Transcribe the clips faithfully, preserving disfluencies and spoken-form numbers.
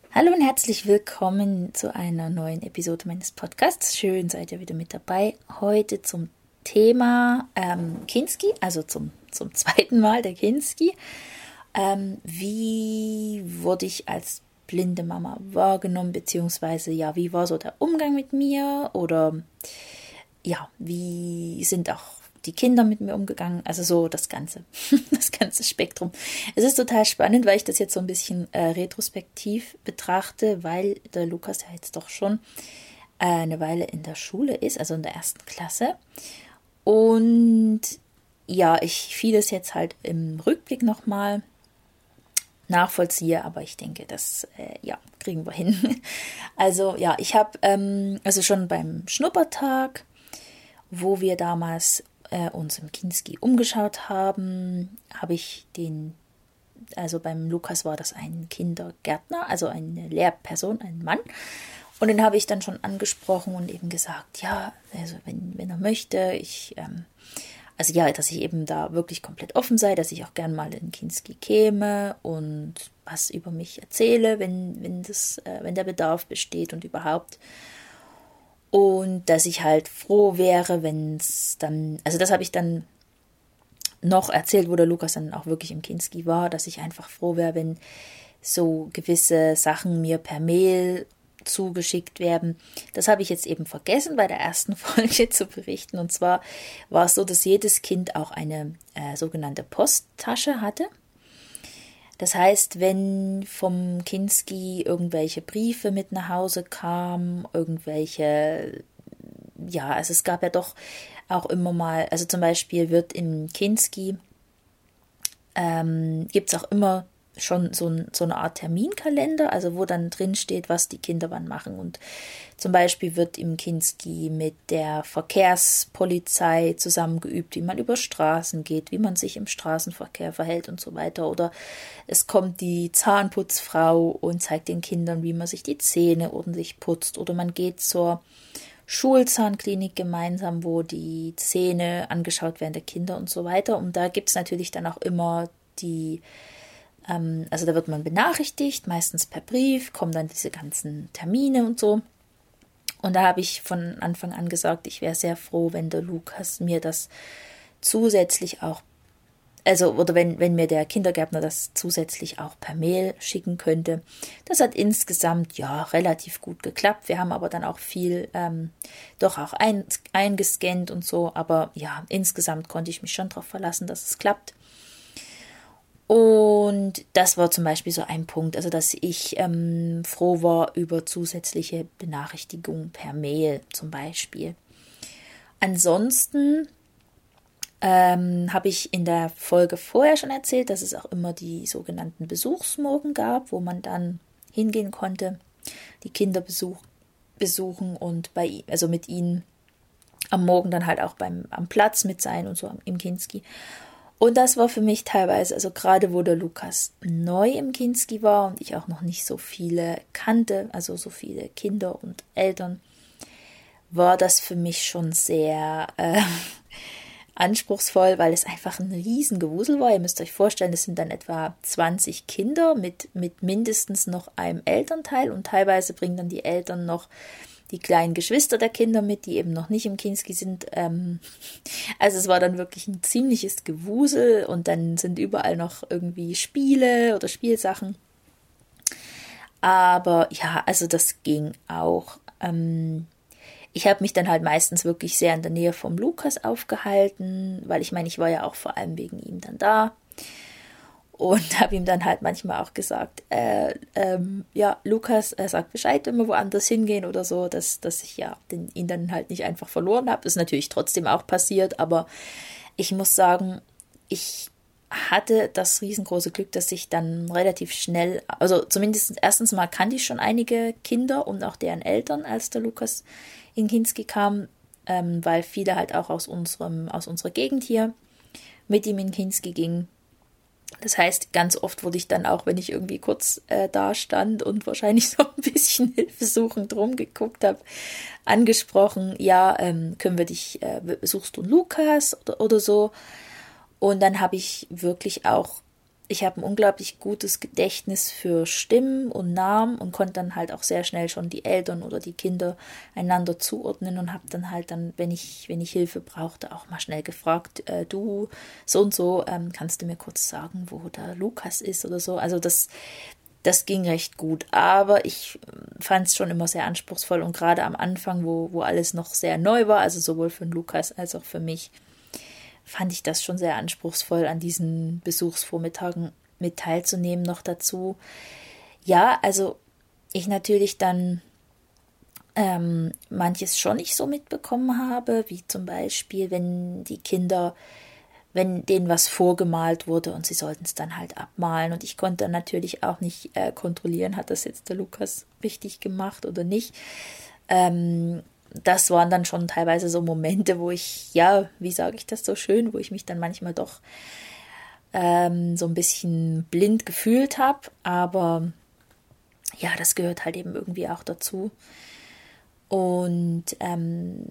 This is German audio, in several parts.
Hallo und herzlich willkommen zu einer neuen Episode meines Podcasts. Schön, seid ihr wieder mit dabei. Heute zum Thema ähm, Kinski, also zum, zum zweiten Mal der Kinski. Ähm, wie wurde ich als blinde Mama wahrgenommen, beziehungsweise ja, wie war so der Umgang mit mir oder ja, wie sind auch die Kinder mit mir umgegangen, also so das ganze, das ganze Spektrum. Es ist total spannend, weil ich das jetzt so ein bisschen äh, retrospektiv betrachte, weil der Lukas ja jetzt doch schon äh, eine Weile in der Schule ist, also in der ersten Klasse. Und ja, ich vieles jetzt halt im Rückblick nochmal nachvollziehe, aber ich denke, das äh, ja, kriegen wir hin. Also ja, ich habe ähm, also schon beim Schnuppertag, wo wir damals äh, uns im Kinski umgeschaut haben, habe ich den, also beim Lukas war das ein Kindergärtner, also eine Lehrperson, ein Mann. Und den habe ich dann schon angesprochen und eben gesagt, ja, also wenn, wenn er möchte, ich, ähm, also ja, dass ich eben da wirklich komplett offen sei, dass ich auch gern mal in Kinski käme und was über mich erzähle, wenn, wenn, das, äh, wenn der Bedarf besteht und überhaupt. Und dass ich halt froh wäre, wenn es dann, also das habe ich dann noch erzählt, wo der Lukas dann auch wirklich im Kinski war, dass ich einfach froh wäre, wenn so gewisse Sachen mir per Mail zugeschickt werden. Das habe ich jetzt eben vergessen, bei der ersten Folge zu berichten. Und zwar war es so, dass jedes Kind auch eine äh, sogenannte Posttasche hatte. Das heißt, wenn vom Kinski irgendwelche Briefe mit nach Hause kamen, irgendwelche, ja, also es gab ja doch auch immer mal, also zum Beispiel wird im Kinski, ähm, gibt es auch immer schon so, ein, so eine Art Terminkalender, also wo dann drin steht, was die Kinder wann machen. Und zum Beispiel wird im Kinski mit der Verkehrspolizei zusammengeübt, wie man über Straßen geht, wie man sich im Straßenverkehr verhält und so weiter. Oder es kommt die Zahnputzfrau und zeigt den Kindern, wie man sich die Zähne ordentlich putzt. Oder man geht zur Schulzahnklinik gemeinsam, wo die Zähne angeschaut werden der Kinder und so weiter. Und da gibt es natürlich dann auch immer die Also da wird man benachrichtigt, meistens per Brief, kommen dann diese ganzen Termine und so. Und da habe ich von Anfang an gesagt, ich wäre sehr froh, wenn der Lukas mir das zusätzlich auch, also oder wenn, wenn mir der Kindergärtner das zusätzlich auch per Mail schicken könnte. Das hat insgesamt ja relativ gut geklappt. Wir haben aber dann auch viel ähm, doch auch ein, eingescannt und so. Aber ja, insgesamt konnte ich mich schon darauf verlassen, dass es klappt. Und das war zum Beispiel so ein Punkt, also dass ich ähm, froh war über zusätzliche Benachrichtigungen per Mail zum Beispiel. Ansonsten ähm, habe ich in der Folge vorher schon erzählt, dass es auch immer die sogenannten Besuchsmorgen gab, wo man dann hingehen konnte, die Kinder besuch, besuchen und bei, also mit ihnen am Morgen dann halt auch beim, am Platz mit sein und so im Kinski. Und das war für mich teilweise, also gerade wo der Lukas neu im Kinski war und ich auch noch nicht so viele kannte, also so viele Kinder und Eltern, war das für mich schon sehr äh, anspruchsvoll, weil es einfach ein Riesengewusel war. Ihr müsst euch vorstellen, es sind dann etwa zwanzig Kinder mit, mit mindestens noch einem Elternteil und teilweise bringen dann die Eltern noch die kleinen Geschwister der Kinder mit, die eben noch nicht im Kinski sind. Ähm, also es war dann wirklich ein ziemliches Gewusel und dann sind überall noch irgendwie Spiele oder Spielsachen. Aber ja, also das ging auch. Ähm, ich habe mich dann halt meistens wirklich sehr in der Nähe vom Lukas aufgehalten, weil ich meine, ich war ja auch vor allem wegen ihm dann da. Und habe ihm dann halt manchmal auch gesagt, äh, ähm, ja, Lukas, äh, sagt Bescheid, wenn wir woanders hingehen oder so, dass, dass ich ja den, ihn dann halt nicht einfach verloren habe. Ist natürlich trotzdem auch passiert, aber ich muss sagen, ich hatte das riesengroße Glück, dass ich dann relativ schnell, also zumindest erstens mal kannte ich schon einige Kinder und auch deren Eltern, als der Lukas in Kinski kam, ähm, weil viele halt auch aus unserem, aus unserer Gegend hier mit ihm in Kinski gingen. Das heißt, ganz oft wurde ich dann auch, wenn ich irgendwie kurz äh, da stand und wahrscheinlich so ein bisschen hilfesuchend rumgeguckt habe, angesprochen, ja, ähm, können wir dich, äh, suchst du einen Lukas oder, oder so? Und dann habe ich wirklich auch ich habe ein unglaublich gutes Gedächtnis für Stimmen und Namen und konnte dann halt auch sehr schnell schon die Eltern oder die Kinder einander zuordnen und habe dann halt dann, wenn ich, wenn ich Hilfe brauchte, auch mal schnell gefragt, äh, du, so und so, ähm, kannst du mir kurz sagen, wo der Lukas ist oder so. Also das, das ging recht gut, aber ich fand es schon immer sehr anspruchsvoll und gerade am Anfang, wo, wo alles noch sehr neu war, also sowohl für den Lukas als auch für mich, fand ich das schon sehr anspruchsvoll, an diesen Besuchsvormittagen mit teilzunehmen noch dazu. Ja, also ich natürlich dann ähm, manches schon nicht so mitbekommen habe, wie zum Beispiel, wenn die Kinder, wenn denen was vorgemalt wurde und sie sollten es dann halt abmalen und ich konnte dann natürlich auch nicht äh, kontrollieren, hat das jetzt der Lukas richtig gemacht oder nicht. Ähm, Das waren dann schon teilweise so Momente, wo ich, ja, wie sage ich das so schön, wo ich mich dann manchmal doch ähm, so ein bisschen blind gefühlt habe. Aber ja, das gehört halt eben irgendwie auch dazu. Und ähm,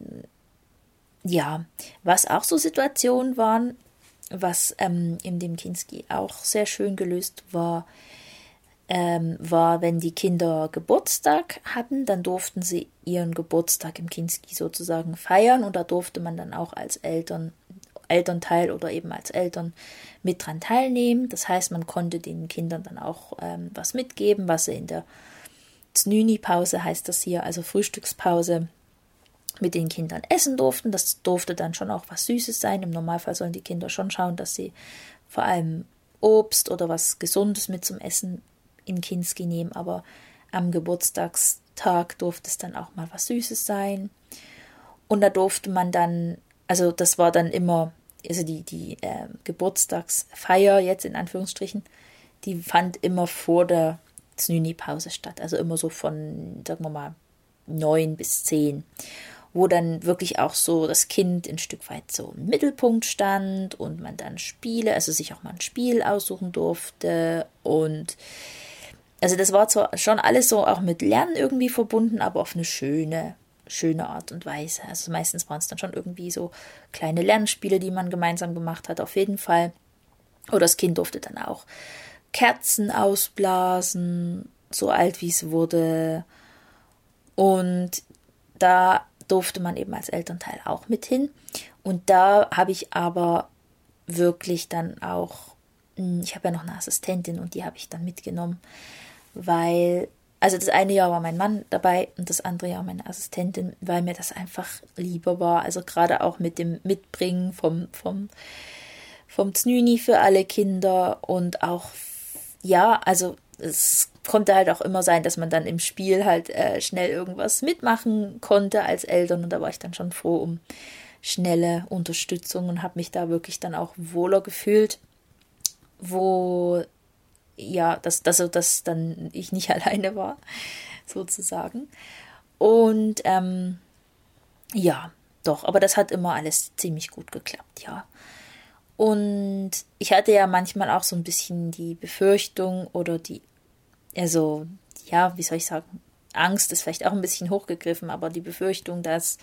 ja, was auch so Situationen waren, was ähm, in dem Kinski auch sehr schön gelöst war, Ähm, war, wenn die Kinder Geburtstag hatten, dann durften sie ihren Geburtstag im Kinski sozusagen feiern und da durfte man dann auch als Eltern, Elternteil oder eben als Eltern mit dran teilnehmen. Das heißt, man konnte den Kindern dann auch ähm, was mitgeben, was sie in der Znüni-Pause, heißt das hier, also Frühstückspause, mit den Kindern essen durften. Das durfte dann schon auch was Süßes sein. Im Normalfall sollen die Kinder schon schauen, dass sie vor allem Obst oder was Gesundes mit zum Essen in Kinski nehmen, aber am Geburtstagstag durfte es dann auch mal was Süßes sein. Und da durfte man dann, also das war dann immer, also die, die äh, Geburtstagsfeier jetzt in Anführungsstrichen, die fand immer vor der Znüni-Pause statt, also immer so von, sagen wir mal, neun bis zehn, wo dann wirklich auch so das Kind ein Stück weit so im Mittelpunkt stand und man dann Spiele, also sich auch mal ein Spiel aussuchen durfte und also das war zwar schon alles so auch mit Lernen irgendwie verbunden, aber auf eine schöne, schöne Art und Weise. Also meistens waren es dann schon irgendwie so kleine Lernspiele, die man gemeinsam gemacht hat, auf jeden Fall. Oder das Kind durfte dann auch Kerzen ausblasen, so alt wie es wurde. Und da durfte man eben als Elternteil auch mit hin. Und da habe ich aber wirklich dann auch, ich habe ja noch eine Assistentin und die habe ich dann mitgenommen, weil, also das eine Jahr war mein Mann dabei und das andere Jahr meine Assistentin, weil mir das einfach lieber war. Also gerade auch mit dem Mitbringen vom, vom, vom Znüni für alle Kinder und auch, ja, also es konnte halt auch immer sein, dass man dann im Spiel halt äh, schnell irgendwas mitmachen konnte als Eltern und da war ich dann schon froh um schnelle Unterstützung und habe mich da wirklich dann auch wohler gefühlt, wo ja, dass, dass, dass dann ich nicht alleine war, sozusagen. Und ähm, ja, doch, aber das hat immer alles ziemlich gut geklappt, ja. Und ich hatte ja manchmal auch so ein bisschen die Befürchtung oder die, also, ja, wie soll ich sagen, Angst ist vielleicht auch ein bisschen hochgegriffen, aber die Befürchtung, dass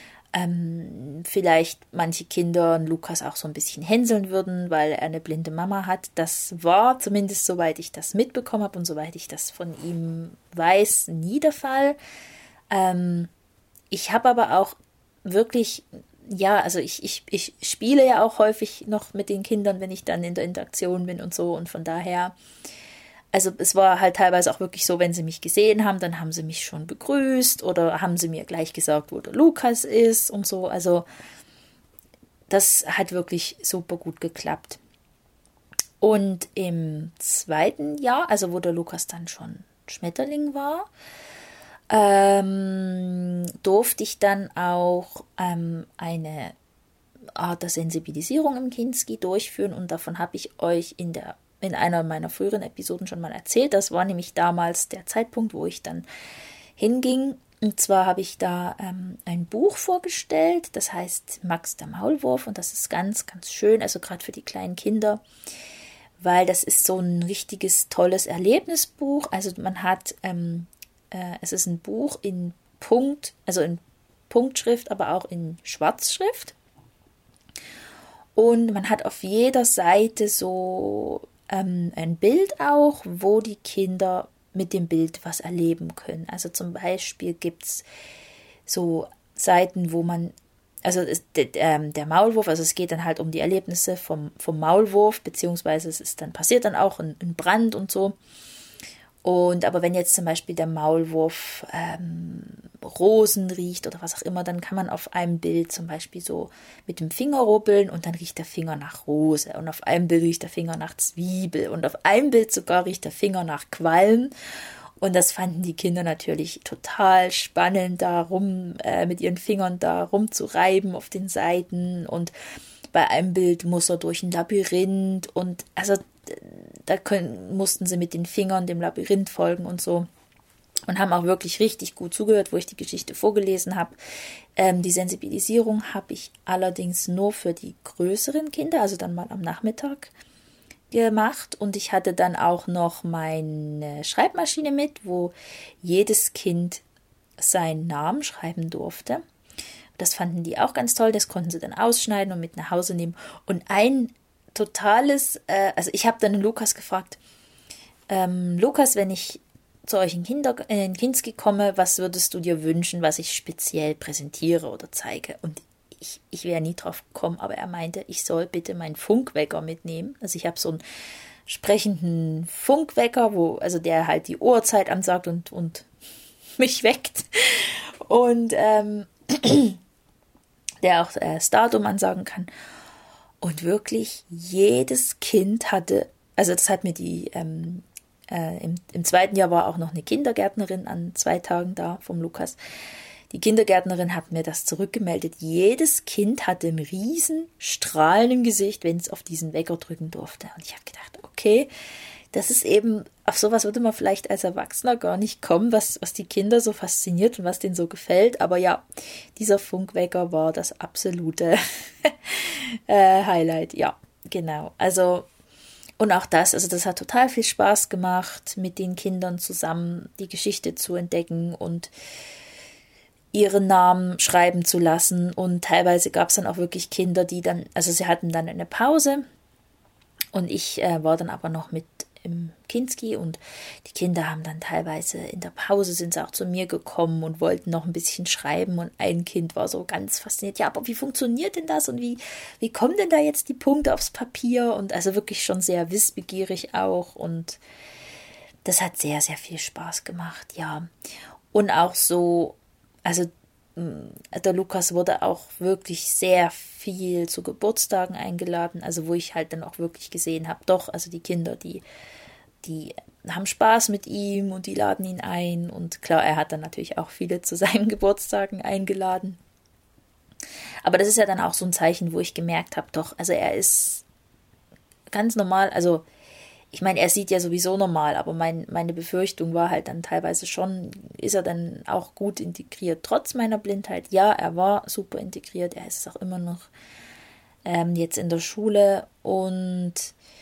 ähm, vielleicht manche Kinder Lukas auch so ein bisschen hänseln würden, weil er eine blinde Mama hat. Das war zumindest, soweit ich das mitbekommen habe und soweit ich das von ihm weiß, nie der Fall. Ähm, ich habe aber auch wirklich, ja, also ich, ich, ich spiele ja auch häufig noch mit den Kindern, wenn ich dann in der Interaktion bin und so und von daher, also es war halt teilweise auch wirklich so, wenn sie mich gesehen haben, dann haben sie mich schon begrüßt oder haben sie mir gleich gesagt, wo der Lukas ist und so. Also das hat wirklich super gut geklappt. Und im zweiten Jahr, also wo der Lukas dann schon Schmetterling war, ähm, durfte ich dann auch ähm, eine Art der Sensibilisierung im Kinski durchführen und davon habe ich euch in der in einer meiner früheren Episoden schon mal erzählt. Das war nämlich damals der Zeitpunkt, wo ich dann hinging. Und zwar habe ich da ähm, ein Buch vorgestellt, das heißt Max der Maulwurf und das ist ganz, ganz schön, also gerade für die kleinen Kinder, weil das ist so ein richtiges, tolles Erlebnisbuch. Also man hat, ähm, äh, es ist ein Buch in Punkt, also in Punktschrift, aber auch in Schwarzschrift. Und man hat auf jeder Seite so ähm, ein Bild auch, wo die Kinder mit dem Bild was erleben können. Also zum Beispiel gibt es so Seiten, wo man, also ist, ähm, der Maulwurf, also es geht dann halt um die Erlebnisse vom, vom Maulwurf, beziehungsweise es ist dann passiert dann auch ein, ein Brand und so. Und aber wenn jetzt zum Beispiel der Maulwurf ähm, Rosen riecht oder was auch immer, dann kann man auf einem Bild zum Beispiel so mit dem Finger rubbeln und dann riecht der Finger nach Rose und auf einem Bild riecht der Finger nach Zwiebel und auf einem Bild sogar riecht der Finger nach Qualm. Und das fanden die Kinder natürlich total spannend, da rum äh, mit ihren Fingern da rumzureiben auf den Seiten. Und bei einem Bild muss er durch ein Labyrinth und also da können, mussten sie mit den Fingern dem Labyrinth folgen und so. Und haben auch wirklich richtig gut zugehört, wo ich die Geschichte vorgelesen habe. Ähm, die Sensibilisierung habe ich allerdings nur für die größeren Kinder, also dann mal am Nachmittag gemacht. Und ich hatte dann auch noch meine Schreibmaschine mit, wo jedes Kind seinen Namen schreiben durfte. Das fanden die auch ganz toll. Das konnten sie dann ausschneiden und mit nach Hause nehmen. Und ein totales, äh, also ich habe dann den Lukas gefragt, ähm, Lukas, wenn ich zu euch in, Kinder, in Kinski komme, was würdest du dir wünschen, was ich speziell präsentiere oder zeige? Und ich, ich wäre nie drauf gekommen, aber er meinte, ich soll bitte meinen Funkwecker mitnehmen. Also ich habe so einen sprechenden Funkwecker, wo, also der halt die Uhrzeit ansagt und, und mich weckt. Und ähm, der auch äh, das Datum ansagen kann. Und wirklich jedes Kind hatte, also das hat mir die, ähm, äh, im, im zweiten Jahr war auch noch eine Kindergärtnerin an zwei Tagen da vom Lukas. Die Kindergärtnerin hat mir das zurückgemeldet. Jedes Kind hatte einen riesen Strahlen im Gesicht, wenn es auf diesen Wecker drücken durfte. Und ich habe gedacht, okay, das ist eben, auf sowas würde man vielleicht als Erwachsener gar nicht kommen, was, was die Kinder so fasziniert und was denen so gefällt. Aber ja, dieser Funkwecker war das absolute äh, Highlight. Ja, genau. Also, und auch das, also das hat total viel Spaß gemacht, mit den Kindern zusammen die Geschichte zu entdecken und ihren Namen schreiben zu lassen. Und teilweise gab es dann auch wirklich Kinder, die dann, also sie hatten dann eine Pause und ich äh, war dann aber noch mit im Kinski und die Kinder haben dann teilweise in der Pause sind sie auch zu mir gekommen und wollten noch ein bisschen schreiben und ein Kind war so ganz fasziniert, ja, aber wie funktioniert denn das und wie, wie kommen denn da jetzt die Punkte aufs Papier und also wirklich schon sehr wissbegierig auch und das hat sehr, sehr viel Spaß gemacht, ja. Und auch so, also der Lukas wurde auch wirklich sehr viel zu Geburtstagen eingeladen, also wo ich halt dann auch wirklich gesehen habe, doch, also die Kinder, die, die haben Spaß mit ihm und die laden ihn ein und klar, er hat dann natürlich auch viele zu seinen Geburtstagen eingeladen. Aber das ist ja dann auch so ein Zeichen, wo ich gemerkt habe, doch, also er ist ganz normal, also ich meine, er sieht ja sowieso normal, aber mein, meine Befürchtung war halt dann teilweise schon, ist er dann auch gut integriert, trotz meiner Blindheit? Ja, er war super integriert, er ist es auch immer noch ähm, jetzt in der Schule und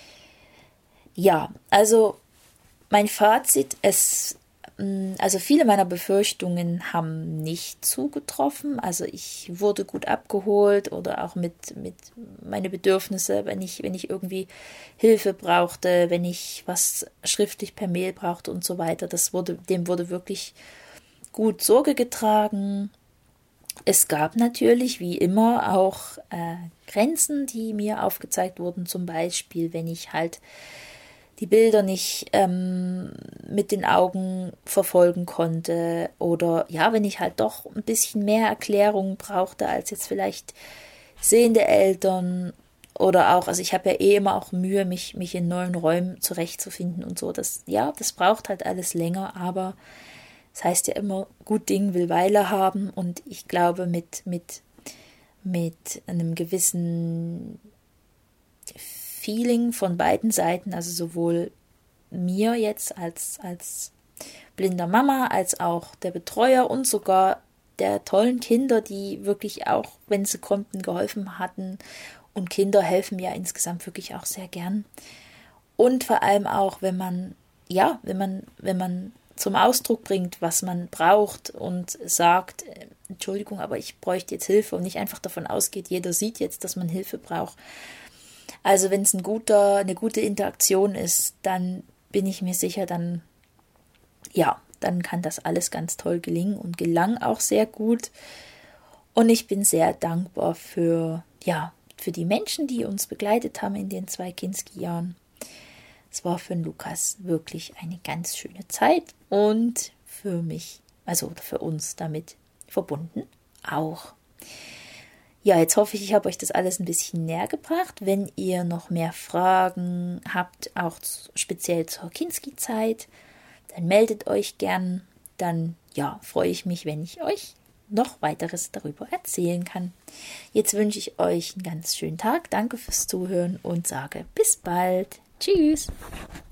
ja, also mein Fazit, es, also viele meiner Befürchtungen haben nicht zugetroffen. Also ich wurde gut abgeholt oder auch mit, mit meine Bedürfnisse, wenn ich, wenn ich irgendwie Hilfe brauchte, wenn ich was schriftlich per Mail brauchte und so weiter. Das wurde, dem wurde wirklich gut Sorge getragen. Es gab natürlich, wie immer, auch äh, Grenzen, die mir aufgezeigt wurden. Zum Beispiel, wenn ich halt die Bilder nicht ähm, mit den Augen verfolgen konnte oder ja, wenn ich halt doch ein bisschen mehr Erklärung brauchte als jetzt vielleicht sehende Eltern oder auch, also ich habe ja eh immer auch Mühe, mich, mich in neuen Räumen zurechtzufinden und so, das, ja, das braucht halt alles länger, aber das heißt ja immer, gut Ding will Weile haben und ich glaube mit, mit, mit einem gewissen Feeling von beiden Seiten, also sowohl mir jetzt als, als blinder Mama, als auch der Betreuer und sogar der tollen Kinder, die wirklich auch, wenn sie konnten, geholfen hatten. Und Kinder helfen ja insgesamt wirklich auch sehr gern. Und vor allem auch, wenn man, ja, wenn man, wenn man zum Ausdruck bringt, was man braucht und sagt, Entschuldigung, aber ich bräuchte jetzt Hilfe und nicht einfach davon ausgeht, jeder sieht jetzt, dass man Hilfe braucht. Also wenn es ein guter, eine gute Interaktion ist, dann bin ich mir sicher, dann ja, dann kann das alles ganz toll gelingen und gelang auch sehr gut. Und ich bin sehr dankbar für, ja, für die Menschen, die uns begleitet haben in den zwei Kinski-Jahren. Es war für den Lukas wirklich eine ganz schöne Zeit und für mich, also für uns damit verbunden auch. Ja, jetzt hoffe ich, ich habe euch das alles ein bisschen näher gebracht. Wenn ihr noch mehr Fragen habt, auch speziell zur Kinski-Zeit, dann meldet euch gern. Dann, ja, freue ich mich, wenn ich euch noch weiteres darüber erzählen kann. Jetzt wünsche ich euch einen ganz schönen Tag. Danke fürs Zuhören und sage bis bald. Tschüss.